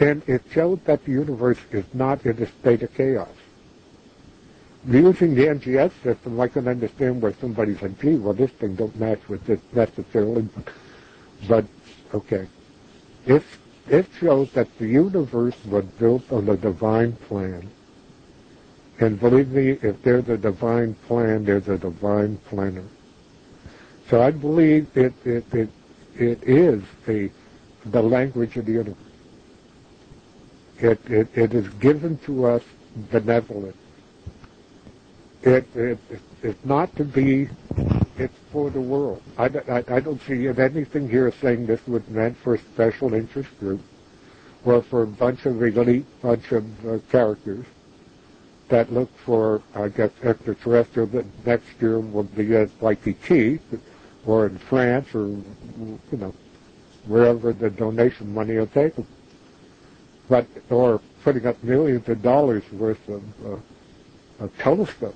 And it shows that the universe is not in a state of chaos. Using the NGS system, I can understand where somebody's like, gee, well, this thing don't match with this necessarily. But okay. It shows that the universe was built on a divine plan. And believe me, if there's a divine plan, there's a divine planner. So I believe it is the language of the universe. It is given to us benevolent. It's not to be, it's for the world. I don't see anything here saying this was meant for a special interest group or for a bunch of elite, bunch of characters that look for, I guess, extraterrestrial that next year will be at Waikiki or in France or, wherever the donation money will take them. But, or putting up millions of dollars worth of telescopes,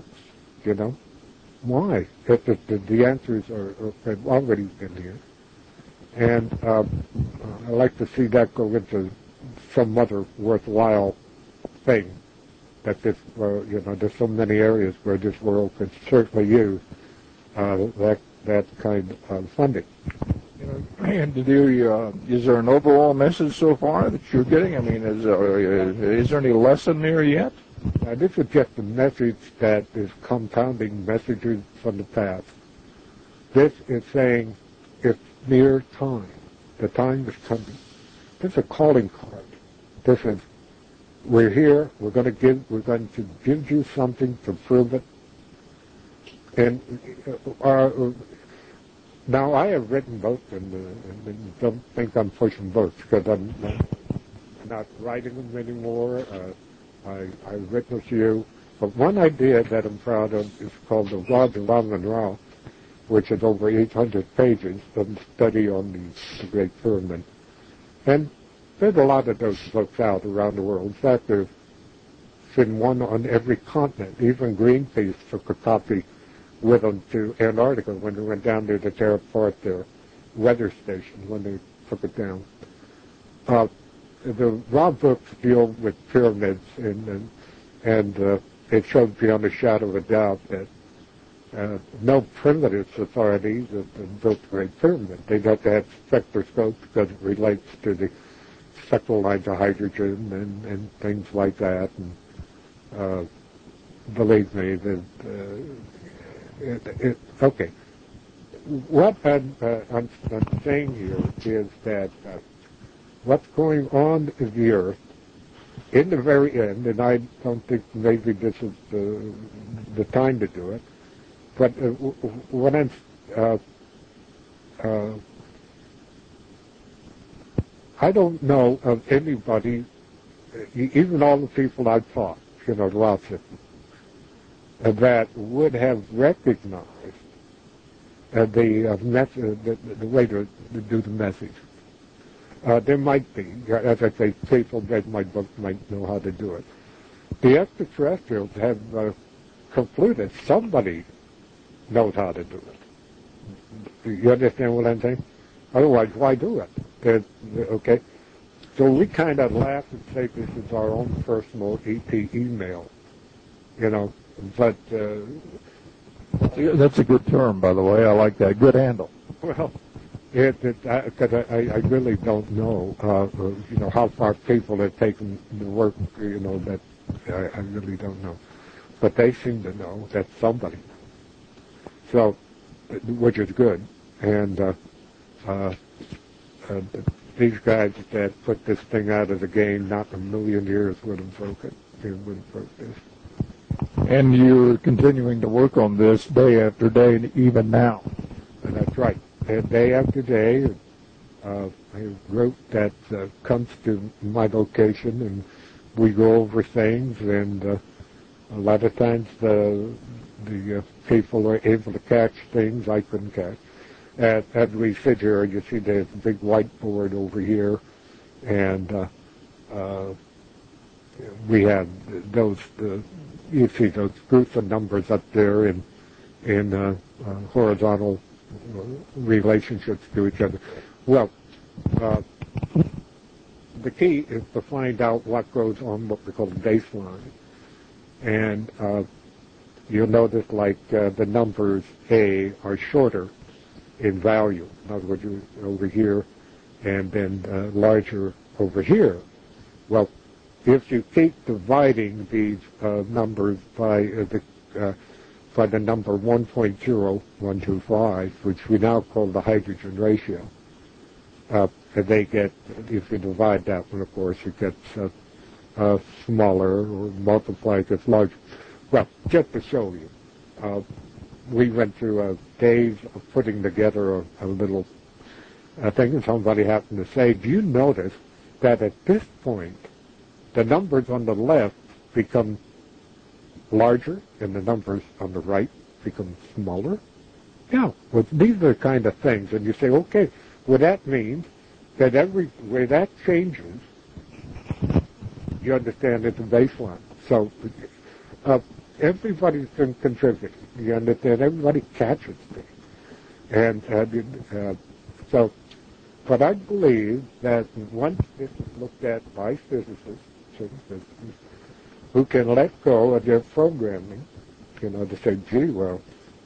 Why? If the answers have already been here. And I'd like to see that go into some other worthwhile thing. That this, there's so many areas where this world could certainly use that kind of funding. And is there an overall message so far that you're getting? I mean, is there any lesson there yet? This is just a message that is compounding messages from the past. This is saying it's near time. The time is coming. This is a calling card. This is, we're here. We're going to give you something to prove it. And now I have written books, and don't think I'm pushing books because I'm not writing them anymore. I've written a few, but one idea that I'm proud of is called the Roger Raman, which is over 800 pages of study on the Great Pyramid. And there's a lot of those books out around the world. In fact, there's been one on every continent. Even Greenpeace took a copy with them to Antarctica when they went down there to tear apart their weather station when they took it down. The raw books deal with pyramids, and it shows beyond a shadow of a doubt that no primitive society that built the Great Pyramid. They'd have to have spectroscopes because it relates to the spectral lines of hydrogen and things like that. And believe me, okay. What I'm saying here is that what's going on in the Earth, in the very end, and I don't think maybe this is the time to do it, but what I'm, I don't know of anybody, even all the people I've taught, lots of them, that would have recognized the way to do the message. There might be, as I say, people that my book might know how to do it. The extraterrestrials have concluded somebody knows how to do it. You understand what I'm saying? Otherwise, why do it? Okay? So we kind of laugh and say this is our own personal ET email, but... That's a good term, by the way. I like that. Good handle. Well... Because I really don't know, how far people have taken the work, that I really don't know. But they seem to know that somebody. So, which is good. And these guys that put this thing out of the game, not in a million years would have broken. They would have broke this. And you're continuing to work on this day after day, even now. And that's right. And day after day, a group that comes to my location, and we go over things, and a lot of times the people are able to catch things I couldn't catch. As we sit here, you see there's a big whiteboard over here, and we have those, you see those groups of numbers up there in horizontal relationships to each other. Well, the key is to find out what goes on what we call the baseline. And you'll notice like the numbers A are shorter in value. In other words, over here and then larger over here. Well, if you keep dividing these numbers by the number 1.0125, which we now call the hydrogen ratio, they get, if you divide that one, of course, it gets smaller, or multiply it gets larger. Well, just to show you, we went through days of putting together a little thing, and somebody happened to say, do you notice that at this point, the numbers on the left become larger and the numbers on the right become smaller? Yeah, well, these are the kind of things. And you say, okay, well, that means that every way that changes, you understand it's a baseline. So everybody's been contributing. You understand? Everybody catches things. And so, but I believe that once this is looked at by physicists, who can let go of their programming, to say, gee, well,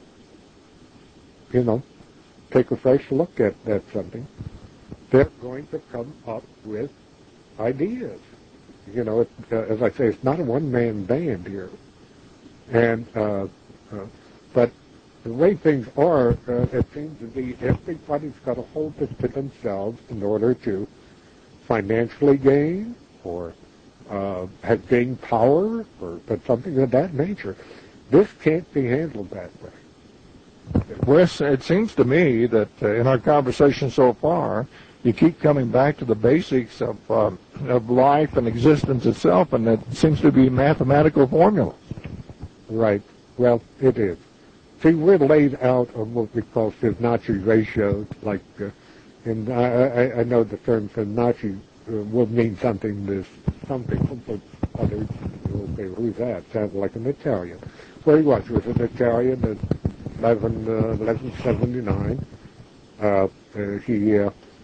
take a fresh look at something, they're going to come up with ideas. As I say, it's not a one-man band here. And, but the way things are, it seems to be everybody's got to hold this to themselves in order to financially gain or have gained power or something of that nature. This can't be handled that way. Wes, it seems to me that in our conversation so far, you keep coming back to the basics of life and existence itself, and it seems to be mathematical formulas. Right. Well, it is. See, we're laid out on what we call Fibonacci ratios, like, and I know the term Fibonacci will mean something to some people, but others will say, who's that? Sounds like an Italian. Well, he was an Italian in 1179. He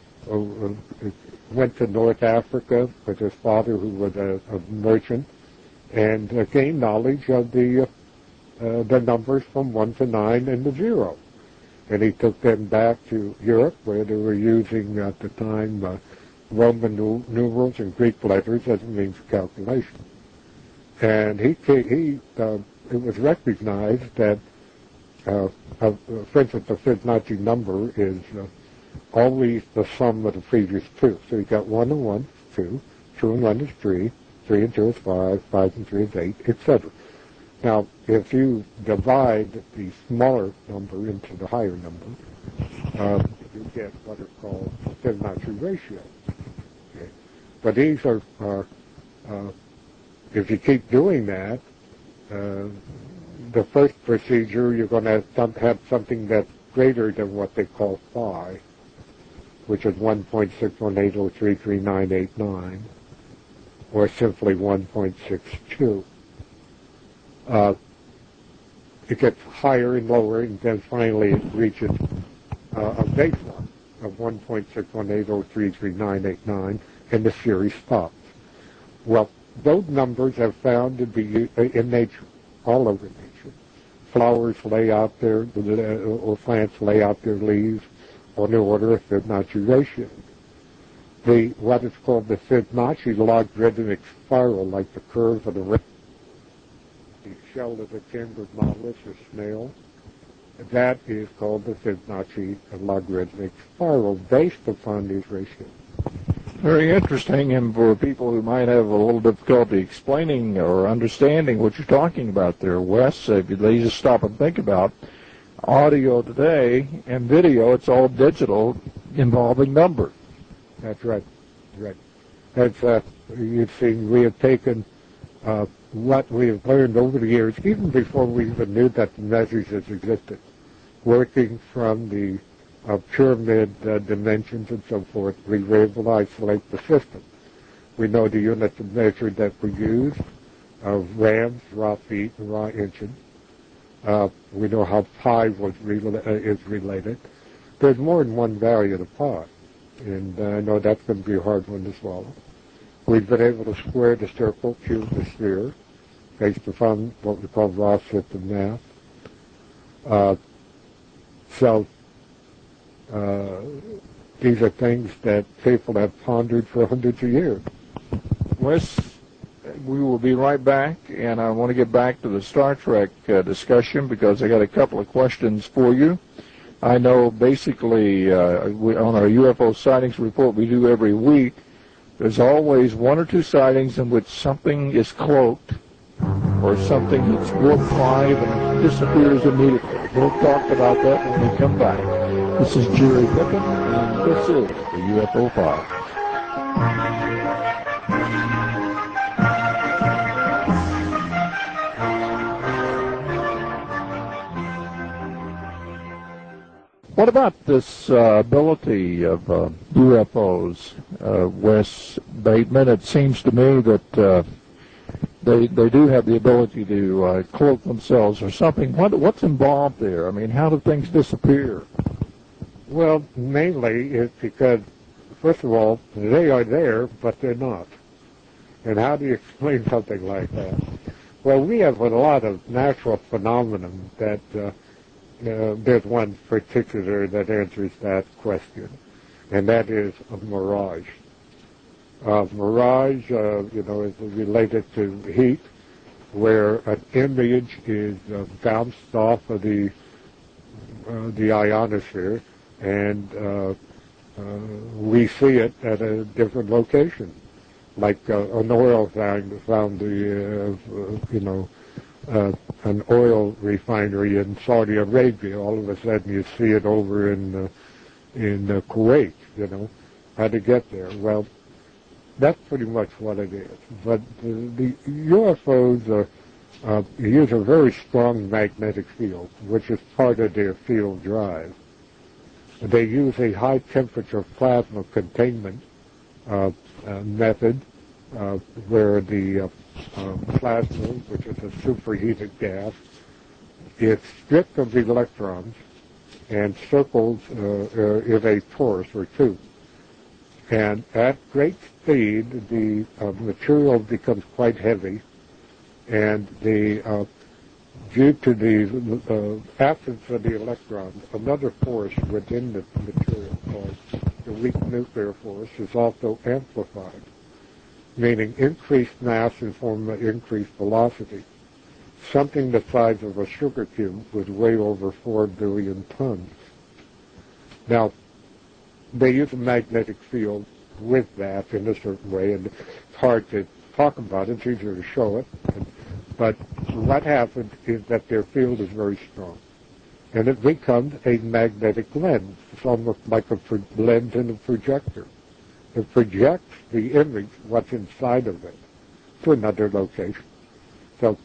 went to North Africa with his father, who was a merchant, and gained knowledge of the numbers from 1 to 9 and the 0. And he took them back to Europe, where they were using at the time Roman numerals and Greek letters as a means of calculation. And it was recognized that, for instance, the Fibonacci number is always the sum of the previous two. So you got 1 and 1 is 2, 2 and 1 is 3, 3 and 2 is 5, 5 and 3 is 8, etc. Now, if you divide the smaller number into the higher number, you get what are called Fibonacci ratios. Okay. But these are if you keep doing that, the first procedure, you're going to have something that's greater than what they call phi, which is 1.618033989, or simply 1.62. It gets higher and lower, and then finally it reaches a baseline of 1.618033989, and the series stops. Well, those numbers are found to be in nature, all over nature. Flowers lay out their, or plants lay out their leaves on the order of Fibonacci ratio. What is called the Fibonacci logarithmic spiral, like the curve of the shell of a timbered mollusk or snail, that is called the Fibonacci logarithmic spiral based upon these ratios. Very interesting, and for people who might have a little difficulty explaining or understanding what you're talking about there, Wes, if you just stop and think about audio today and video, it's all digital involving numbers. That's right. Right. That's, you've seen, we have taken what we have learned over the years, even before we even knew that the measures existed, working from the pyramid dimensions and so forth, we were able to isolate the system. We know the units of measure that we use of rams, raw feet, and raw inches. We know how pi is related. There's more than one value to pi, and I know that's going to be a hard one to swallow. We've been able to square the circle, cube the sphere, based upon what we call raw system math. So these are things that people have pondered for hundreds of years. Wes, we will be right back, and I want to get back to the Star Trek discussion because I got a couple of questions for you. I know basically on our UFO sightings report we do every week, there's always one or two sightings in which something is cloaked or something that's warp 5 and disappears immediately. We'll talk about that when we come back. This is Jerry Pippin, and this is the UFO File. What about this ability of UFOs, Wes Bateman? It seems to me that they do have the ability to cloak themselves or something. What's involved there? I mean, how do things disappear? Well, mainly it's because, first of all, they are there, but they're not. And how do you explain something like that? Well, we have a lot of natural phenomenon that there's one particular that answers that question, and that is a mirage. Mirage, is related to heat, where an image is bounced off of the ionosphere, and we see it at a different location, like an oil found an oil refinery in Saudi Arabia. All of a sudden, you see it over in Kuwait. How to get there? Well, that's pretty much what it is. But the UFOs use a very strong magnetic field, which is part of their field drive. They use a high-temperature plasma containment method, where the plasma, which is a superheated gas, is stripped of electrons and circles in a torus or tube. And at great speed, the material becomes quite heavy, and due to the absence of the electrons, another force within the material called the weak nuclear force is also amplified, meaning increased mass in form of increased velocity. Something the size of a sugar cube would weigh over 4 billion tons. Now, they use a magnetic field with that in a certain way, and it's hard to talk about it. It's easier to show it. But what happens is that their field is very strong, and it becomes a magnetic lens. It's almost like a lens in a projector. It projects the image, what's inside of it, to another location. So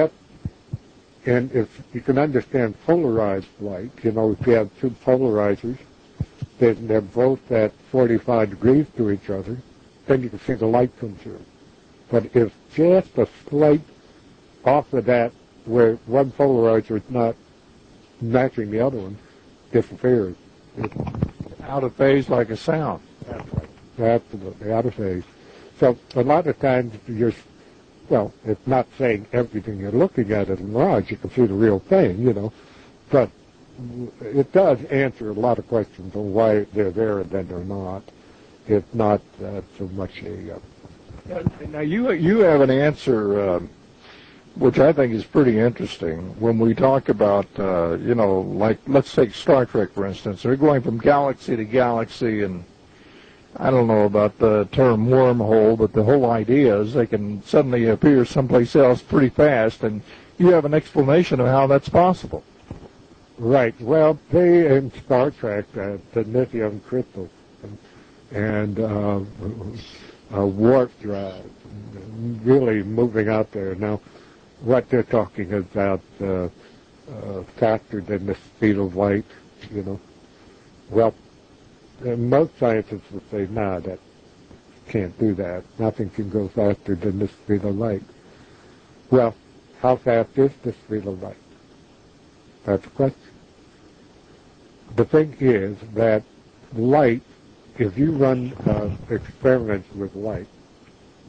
and if you can understand polarized light, if you have two polarizers, they're both at 45 degrees to each other, then you can see the light come through. But if just a slight off of that, where one polarizer is not matching the other one, disappears. Out of phase like a sound. That's right. Absolutely, out of phase. So a lot of times it's not saying everything you're looking at is a mirage. You can see the real thing, but it does answer a lot of questions on why they're there and then they're not. It's not so much a... Now, you have an answer, which I think is pretty interesting, when we talk about, like, let's take Star Trek, for instance. They're going from galaxy to galaxy, and I don't know about the term wormhole, but the whole idea is they can suddenly appear someplace else pretty fast, and you have an explanation of how that's possible. Right. Well, they, in Star Trek, the lithium crystal and warp drive, really moving out there. Now, what they're talking about faster than the speed of light, Well, most scientists would say, no, that can't do that. Nothing can go faster than the speed of light. Well, how fast is the speed of light? That's the question. The thing is that light, if you run experiments with light,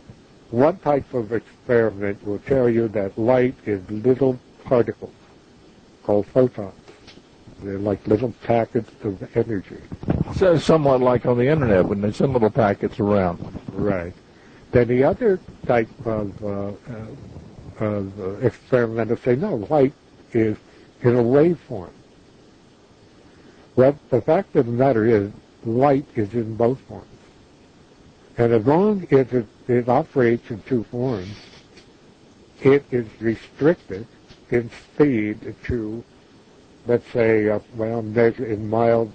one type of experiment will tell you that light is little particles called photons. They're like little packets of energy. So somewhat like on the internet when they send little packets around. Right. Then the other type of experimenters say, no, light is in a waveform. Well, the fact of the matter is, light is in both forms. And as long as it operates in two forms, it is restricted in speed to, let's say, measure in miles,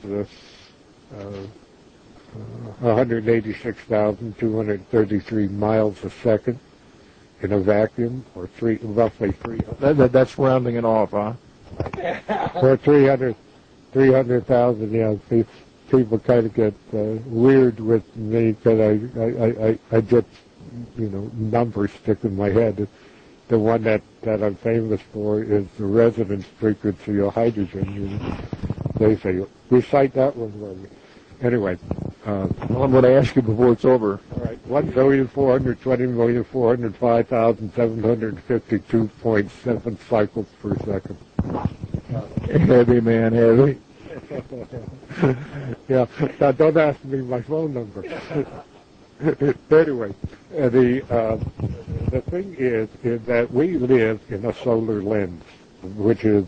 186,233 miles a second in a vacuum, or roughly 300. That's rounding it off, huh? Or 300,000, yeah. People kind of get weird with me because I get, numbers stick in my head. The one that I'm famous for is the resonance frequency of hydrogen. They say, recite that one for me. Anyway. Well, I'm going to ask you before it's over. All right. 1,420,405,752.7 cycles per second. Heavy, man, heavy. Yeah. Now, don't ask me my phone number. Anyway, the thing is that we live in a solar lens, which is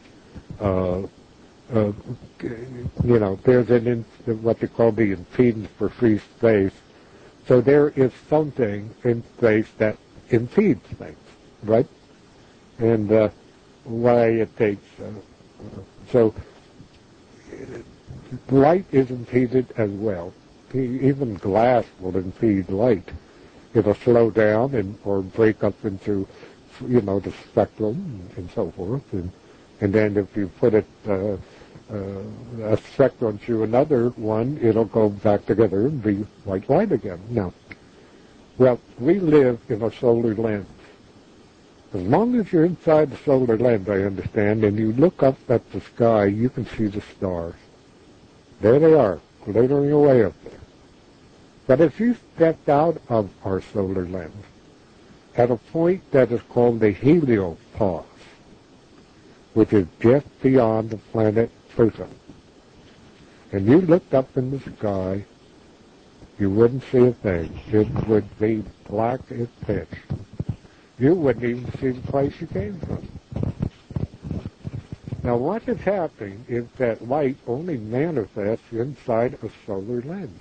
there's what they call the impedance for free space. So there is something in space that impedes things, right? And why it takes so light is impeded as well. Even glass will impede light. It'll slow down or break up into, the spectrum and so forth. And then if you put it a spectrum through another one, it'll go back together and be white light again. Now, well, we live in a solar lens. As long as you're inside the solar lens, I understand, and you look up at the sky, you can see the stars. There they are, glittering away up there. But if you stepped out of our solar lens at a point that is called the heliopause, which is just beyond the planet Pluto, and you looked up in the sky, you wouldn't see a thing. It would be black as pitch. You wouldn't even see the place you came from. Now, what is happening is that light only manifests inside a solar lens.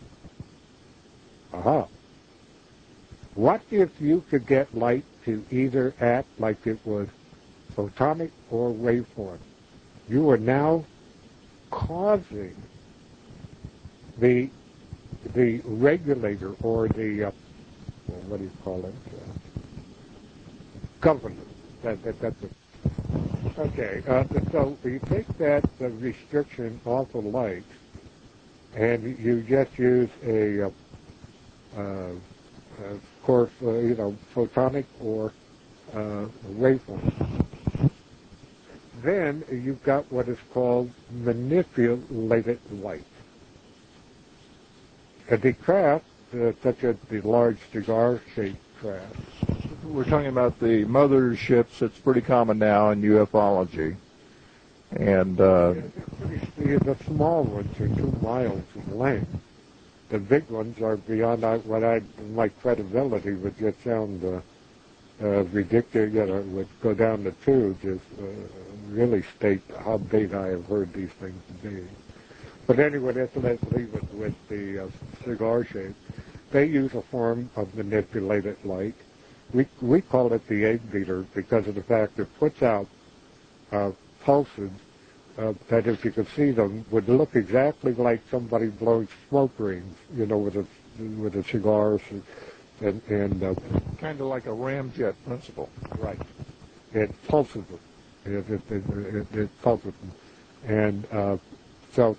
Aha. What if you could get light to either act like it was photonic or waveform? You are now causing the regulator or the what do you call it? Governor. That's it. Okay. So you take that restriction off of light, and you just use a photonic or waveform. Then you've got what is called manipulated light. The craft, such as the large cigar-shaped craft. We're talking about the motherships. It's pretty common now in ufology. And the small ones are 2 miles in length. The big ones are beyond my credibility would just sound ridiculous. Would go down the two, just really state how big I have heard these things to be. But anyway, let's leave it with the cigar shape. They use a form of manipulated light. We call it the egg beater because of the fact it puts out pulses that, if you could see them, would look exactly like somebody blowing smoke rings, with a cigar, and kind of like a ramjet principle. Right. It pulses them. It pulses them, and so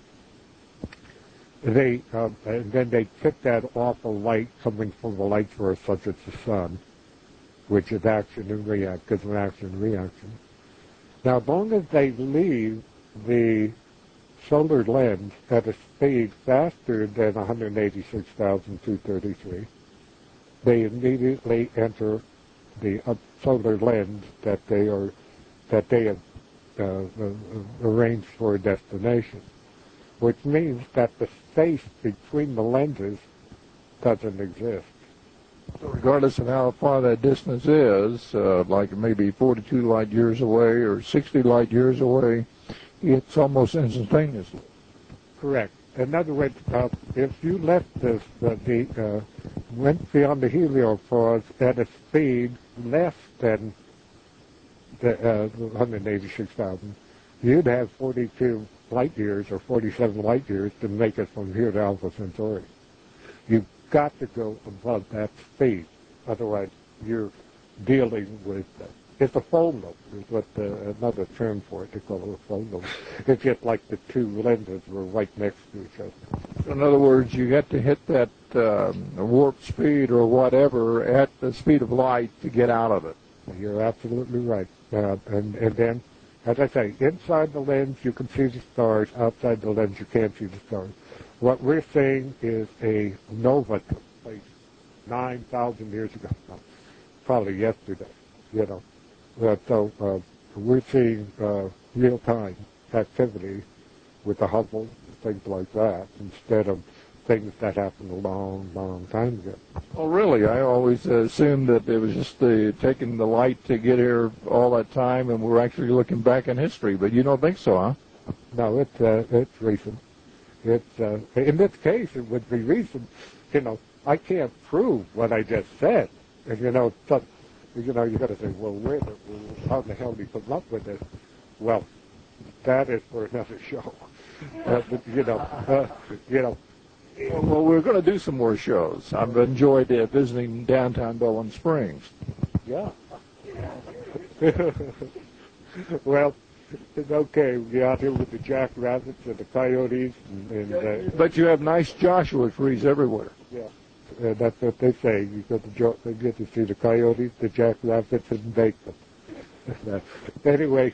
and then they pick that off of light coming from the light source, such as the sun, which is action and reaction, because of action and reaction. Now, as long as they leave the solar lens at a speed faster than 186,233, they immediately enter the solar lens that they have arranged for a destination, which means that the space between the lenses doesn't exist. So regardless of how far that distance is, like maybe 42 light years away or 60 light years away, it's almost instantaneous. Correct. In other words, if you left this, went beyond the heliopause at a speed less than 186,000, you'd have 42 light years or 47 light years to make it from here to Alpha Centauri. You've got to go above that speed. Otherwise, you're dealing with, it's a phone loop, is what another term for it, they call it a phone loop. It's just like the two lenses were right next to each other. In other words, you get to hit that warp speed or whatever at the speed of light to get out of it. You're absolutely right. And then, as I say, inside the lens you can see the stars. Outside the lens you can't see the stars. What we're seeing is a nova took place 9,000 years ago. Probably yesterday, you know. So we're seeing real-time activity with the Hubble, things like that, instead of things that happened a long, long time ago. Oh, really? I always assumed that it was just taking the light to get here all that time, and we're actually looking back in history. But you don't think so, huh? No, it's recent. It's in this case, it would be recent. You know, I can't prove what I just said. And you know, you got to say, well, how the hell do you come up with this? Well, that is for another show. You know. Well, we're going to do some more shows. I've enjoyed visiting downtown Bowling Springs. Yeah. Well, it's okay. We're out here with the jackrabbits and the coyotes. But you have nice Joshua trees everywhere. Yeah. That's what they say. You get to see the coyotes, the jackrabbits, and bake them. Anyway,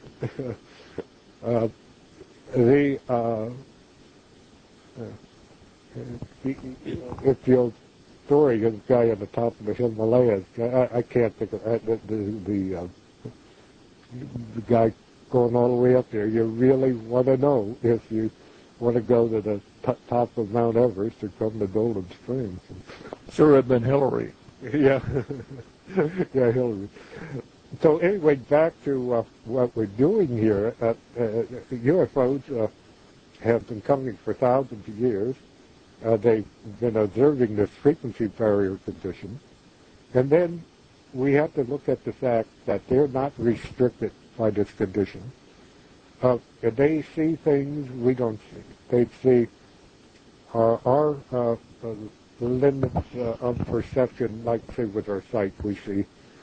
it's the old story of the guy on the top of the Himalayas. I can't think of the guy going all the way up there. You really want to know if you want to go to the top of Mount Everest or come to Golden Springs. Sure, it'd been Hillary. Yeah, yeah, Hillary. So anyway, back to what we're doing here. UFOs have been coming for thousands of years. They've been observing this frequency barrier condition. And then we have to look at the fact that they're not restricted by this condition. They see things we don't see. They see our limits of perception, like, say, with our sight, we see,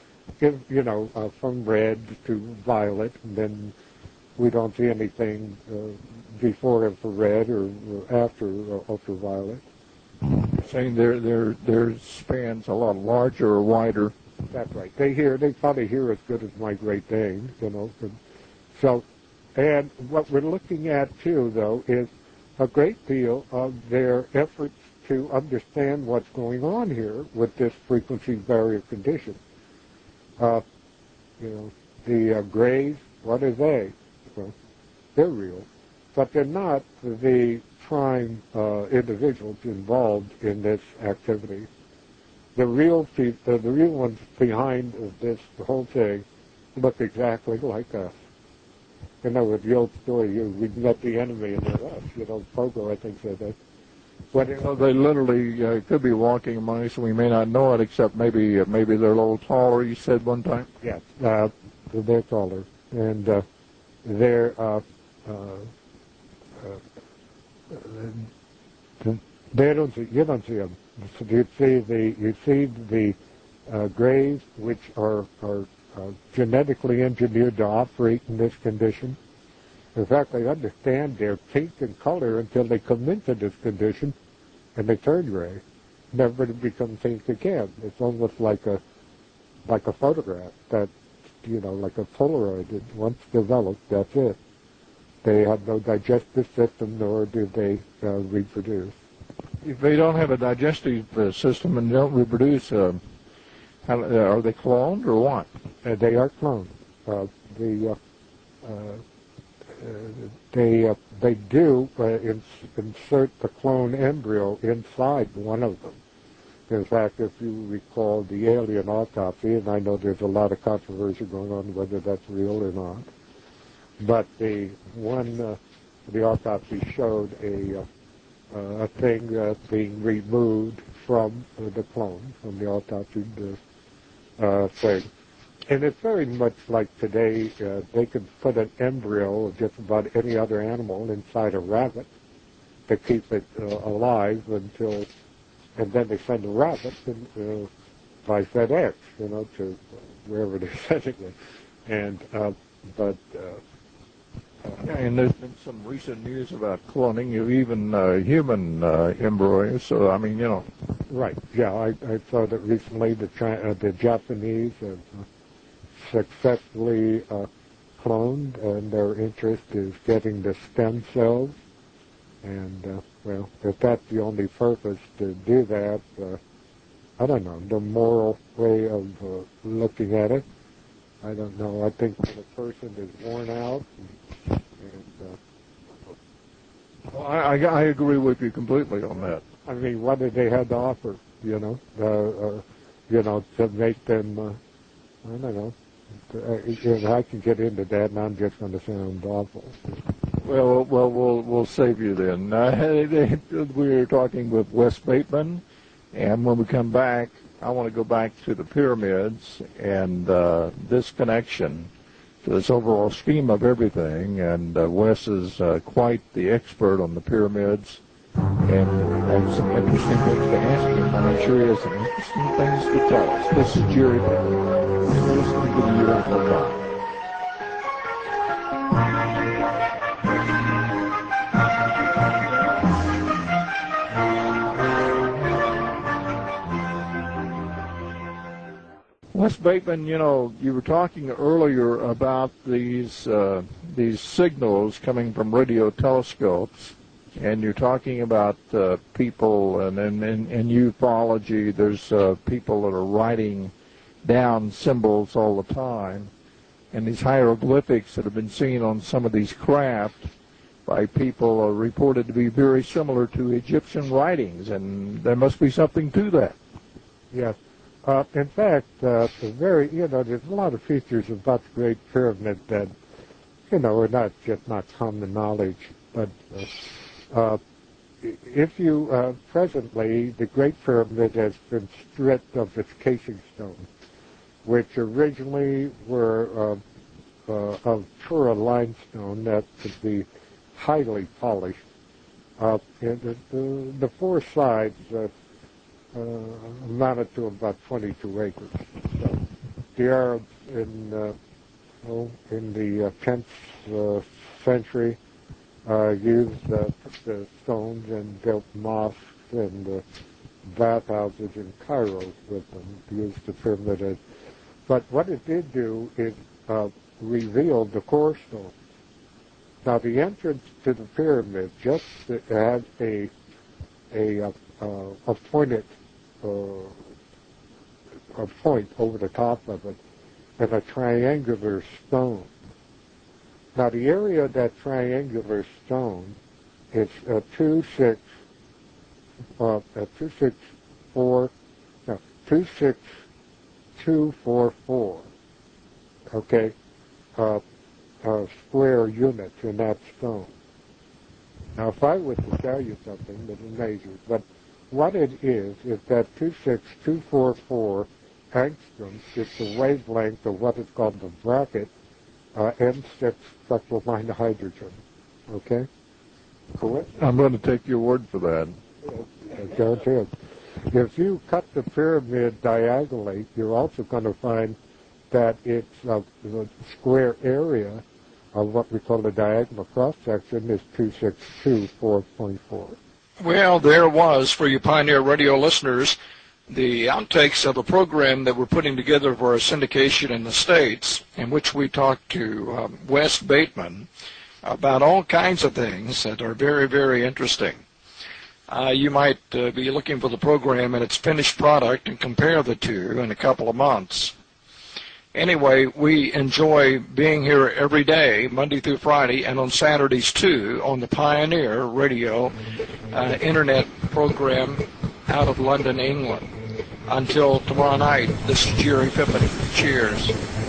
from red to violet, and then we don't see anything before infrared or after ultraviolet. Saying their span's a lot larger or wider. That's right. They probably hear as good as my Great Dane, So, and what we're looking at too, though, is a great deal of their efforts to understand what's going on here with this frequency barrier condition. The grays, what are they? Well, they're real, but they're not the prime individuals involved in this activity. The real ones behind this whole thing look exactly like us. With the old story, we met the enemy and they're us. Pogo, I think, said that. So they literally could be walking among us, and we may not know it, except maybe they're a little taller. You said one time. Yes, they're taller, and they're you don't see them. So you see the grays, which are genetically engineered to operate in this condition. In fact, they understand they're pink in color until they come into this condition, and they turn gray, never to become pink again. It's almost like a photograph that, like a Polaroid. Once developed, that's it. They have no digestive system, nor do they reproduce. If they don't have a digestive system and don't reproduce, Are they cloned or what? They are cloned. They do insert the clone embryo inside one of them. In fact, if you recall the alien autopsy, and I know there's a lot of controversy going on whether that's real or not, but the autopsy showed a thing being removed from the clone, from the autopsy thing. And it's very much like today, they can put an embryo of just about any other animal inside a rabbit to keep it alive until, and then they send the rabbit by FedEx, to wherever they're sending it. And, and there's been some recent news about cloning of even human embryos, so, Right, yeah, I saw that recently the Japanese have successfully cloned, and their interest is getting the stem cells. And, if that's the only purpose to do that, I don't know, the moral way of looking at it, I don't know. I think when a person is worn out, I agree with you completely on that. I mean, what did they have to offer, to make them, I don't know. I can get into that, and I'm just going to sound awful. Well, we'll save you then. We're talking with Wes Bateman, and when we come back, I want to go back to the pyramids and this connection to this overall scheme of everything. And Wes is quite the expert on the pyramids, and has some interesting things to ask him, and I'm sure he has some interesting things to tell us. This is Jerry Bateman. You're listening to the UFO Talk. Wes Bateman, you were talking earlier about these signals coming from radio telescopes, and you're talking about people, and in ufology, there's people that are writing down symbols all the time, and these hieroglyphics that have been seen on some of these craft by people are reported to be very similar to Egyptian writings, and there must be something to that. Yes. In fact, there's a lot of features about the Great Pyramid that, are not common knowledge. But if you, presently, the Great Pyramid has been stripped of its casing stone, which originally were of Tura limestone that could be highly polished. And the four sides amounted to about 22 acres. So the Arabs in the 10th century used the stones and built mosques and bathhouses in Cairo with them, used the pyramid. But what it did do is revealed the core stone. Now the entrance to the pyramid just had a pointed a point over the top of it and a triangular stone. Now the area of that triangular stone is 26244. Okay, square units in that stone. Now, if I was to tell you something that is major, but what it is that 26244 angstroms is the wavelength of what is called the bracket M6 ± hydrogen. Okay? Correct? I'm going to take your word for that. Okay. If you cut the pyramid diagonally, you're also going to find that it's the square area of what we call the diagonal cross-section is 262.4.4. Well, there was, for you Pioneer Radio listeners, the outtakes of a program that we're putting together for our syndication in the States, in which we talked to Wes Bateman about all kinds of things that are very, very interesting. You might be looking for the program and its finished product and compare the two in a couple of months. Anyway, we enjoy being here every day, Monday through Friday, and on Saturdays too, on the Pioneer Radio Internet program out of London, England. Until tomorrow night, this is Jerry Pippin. Cheers.